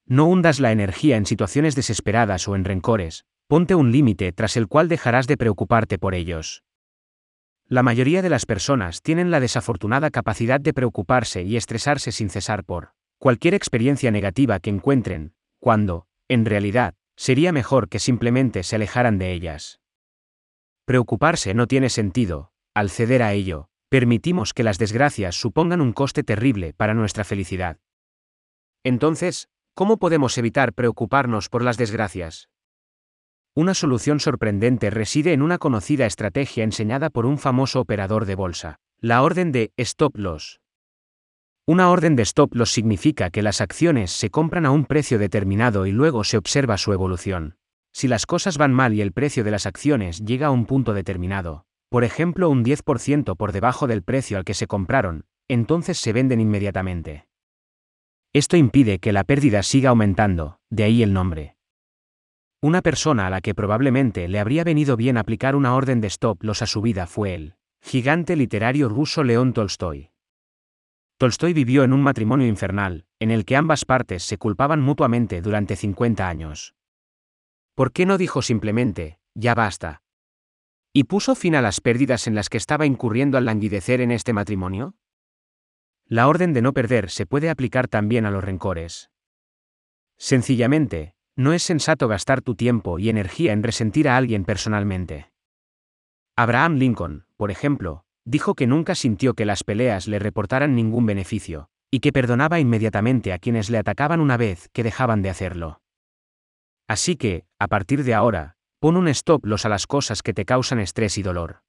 No hundas la energía en situaciones desesperadas o en rencores, ponte un límite tras el cual dejarás de preocuparte por ellos. La mayoría de las personas tienen la desafortunada capacidad de preocuparse y estresarse sin cesar por cualquier experiencia negativa que encuentren, cuando, en realidad, sería mejor que simplemente se alejaran de ellas. Preocuparse no tiene sentido. Al ceder a ello, permitimos que las desgracias supongan un coste terrible para nuestra felicidad. Entonces, ¿cómo podemos evitar preocuparnos por las desgracias? Una solución sorprendente reside en una conocida estrategia enseñada por un famoso operador de bolsa, la orden de stop loss. Una orden de stop loss significa que las acciones se compran a un precio determinado y luego se observa su evolución. Si las cosas van mal y el precio de las acciones llega a un punto determinado, por ejemplo un 10% por debajo del precio al que se compraron, entonces se venden inmediatamente. Esto impide que la pérdida siga aumentando, de ahí el nombre. Una persona a la que probablemente le habría venido bien aplicar una orden de stop loss a su vida fue el gigante literario ruso León Tolstói. Tolstói vivió en un matrimonio infernal, en el que ambas partes se culpaban mutuamente durante 50 años. ¿Por qué no dijo simplemente, ya basta? ¿Y puso fin a las pérdidas en las que estaba incurriendo al languidecer en este matrimonio? La orden de no perder se puede aplicar también a los rencores. Sencillamente, no es sensato gastar tu tiempo y energía en resentir a alguien personalmente. Abraham Lincoln, por ejemplo, dijo que nunca sintió que las peleas le reportaran ningún beneficio, y que perdonaba inmediatamente a quienes le atacaban una vez que dejaban de hacerlo. Así que, a partir de ahora, pon un stop loss a las cosas que te causan estrés y dolor.